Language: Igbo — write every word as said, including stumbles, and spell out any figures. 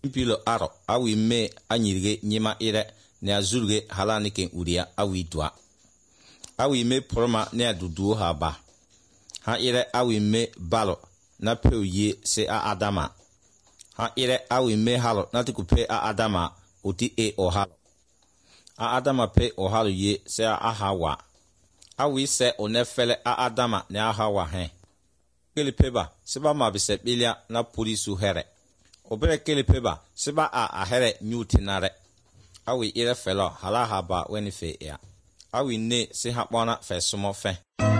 Impilo aro awi me anyirige nyima ire ne azurge halani ken uria awi dwa. Awi me poroma ne adudu haba. Ha ire awi me balo na peuye se a adama. Ha ire awi me halo na tikupe a adama uti e ohalo. A adama pe ohalo ye se a ahawa. Awi se onefele a adama ne ahawa hen. Kele peba seba mabise bilia na polisu here. Obere kele peba seba a ahere nyutinare. Awi ire felo hala haba wenife ya. Awi ne se hapwana fe sumo fe.